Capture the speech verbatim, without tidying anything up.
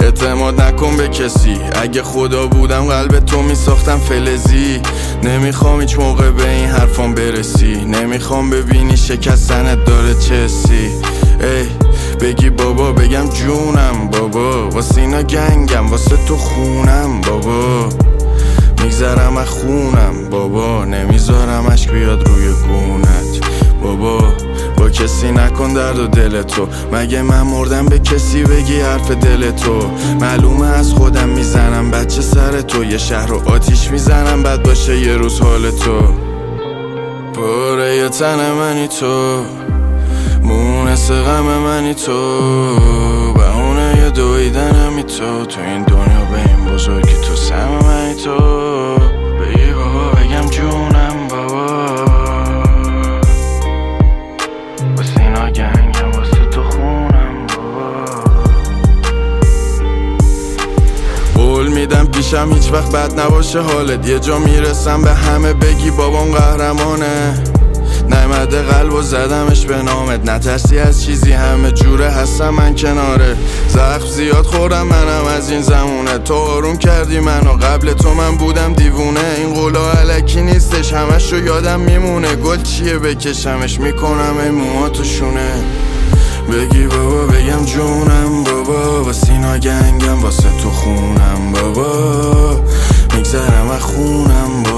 اعتماد نکن به کسی، اگه خدا بودم قلب تو میساختم فلزی. نمیخوام هیچ موقع به این حرفان برسی، نمیخوام ببینی شکستنت داره چسی. ای بگی بابا بگم جونم بابا، واسه اینا گنگم واسه تو خونم بابا. میگذرم از خونم بابا، نمیذارم اشک بیاد روی گونت بابا. با کسی نکن درد و دل تو، مگه من مردم به کسی بگی حرف دل تو. معلومه از خودم میزنم بچه سر تو، یه شهر رو آتیش میزنم بد باشه یه روز حال تو. پاره یه تن منی تو، مونس غم منی تو، بهونه یه دویدنمی تو. تو این دنیا به این بزرگی تو سم منی تو. بگی بابا بگم جونم بابا، واسه اینا گنگم واسه تو خونم بابا. قول میدم پیشم هیچ وقت بد نباشه حالت، یه جا میرسم به همه بگی بابام قهرمانه. نعمده قلب و زدمش به نامت، نترسی از چیزی همه جوره هستم من کناره. زخم زیاد خوردم منم از این زمونه، تو آروم کردی منو، قبل تو من بودم دیوونه. این قولا علکی نیستش همش رو یادم میمونه، گل چیه بکشمش میکنم ای موها تو شونه. بگی بابا بگم جونم بابا، واسه اینا گنگم واسه تو خونم بابا. میگذرم از خونم بابا.